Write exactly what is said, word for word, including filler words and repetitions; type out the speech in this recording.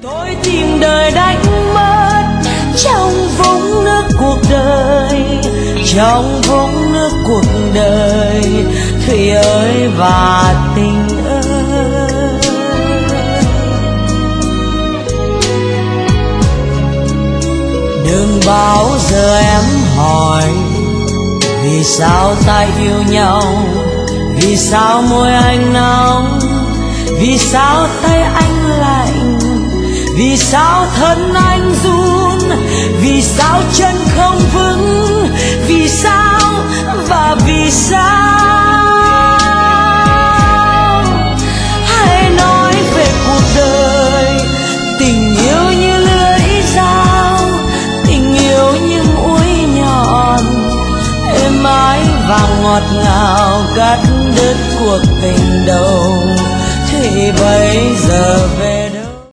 Tôi tìm đời đánh mất trong vũng nước cuộc đời, trong vũng nước cuộc đời, Thủy ơi và tình ơi. Đừng bao giờ em hỏi vì sao ta yêu nhau, vì sao môi anh nóng, vì sao tay anh lạnh, vì sao thân anh run, vì sao chân không vững, vì sao và vì sao. Hãy nói về cuộc đời, tình yêu như lưỡi dao, tình yêu như mũi nhọn, êm ái và ngọt ngào cắt đứt cuộc tình đầu. Thì bây giờ về